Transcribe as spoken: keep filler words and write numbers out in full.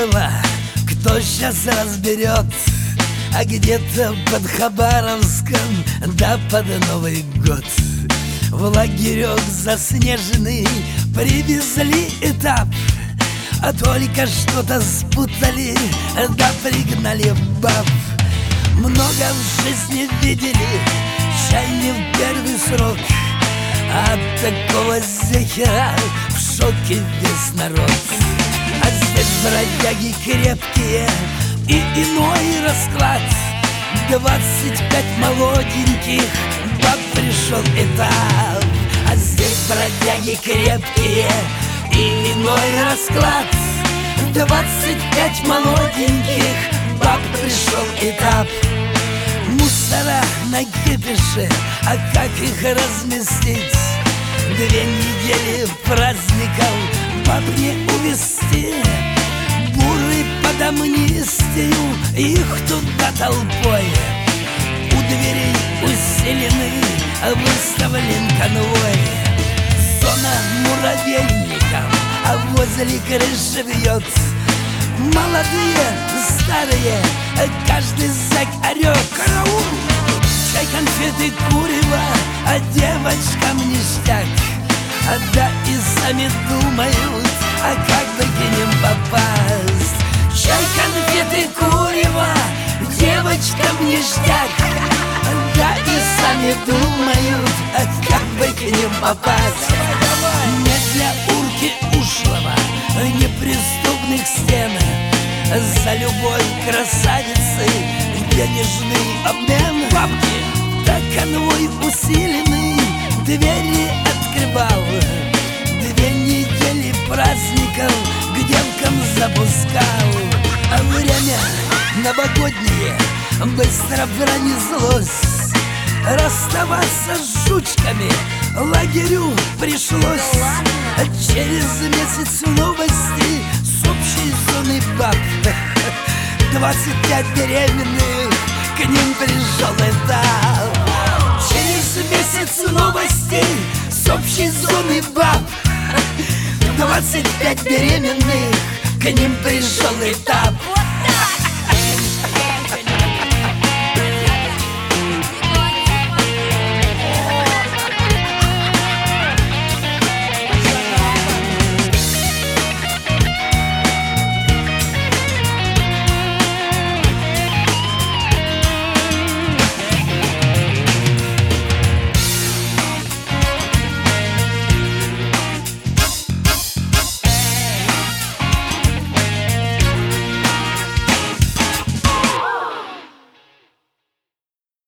Курево кто сейчас разберет, а где-то под Хабаровском, да под Новый год в лагерек заснеженный привезли этап, а только что-то спутали, да пригнали баб. Много в жизни видели, чай не в первый срок, от такого зехера в шоке весь народ. А здесь бродяги крепкие и иной расклад. Двадцать пять молоденьких баб пришел этап. А здесь бродяги крепкие и иной расклад. Двадцать пять молоденьких баб пришел этап. Мусора на кипише, а как их разместить? Две недели праздников баб не увезти. Буры под амнистию, их туда толпой. У дверей усилены, выставлен конвой. Зона муравейников, а возле крыши вьет. Молодые, старые, каждый зэк орёт: караул! Чай, конфеты, курево, а девочкам ништяк. А да и сами думают, а как бы к ним попасть. Чай, конфеты, курево, девочкам ништяк. Да и сами думают, а как бы к ним попасть. Не для урки ушлого, неприступных стен, за любой красавицей денежный обмен. Бабки, да конвой усиленный двери открывал. Две недели праздников к девкам запускал. А время новогоднее быстро пронеслось. Расставаться с жучками лагерю пришлось. Через месяц новости с общей зоны баб. Двадцать пять беременных, к ним пришел этап. Через месяц новостей с общей зоны баб. Двадцать пять беременных, к ним пришел этап.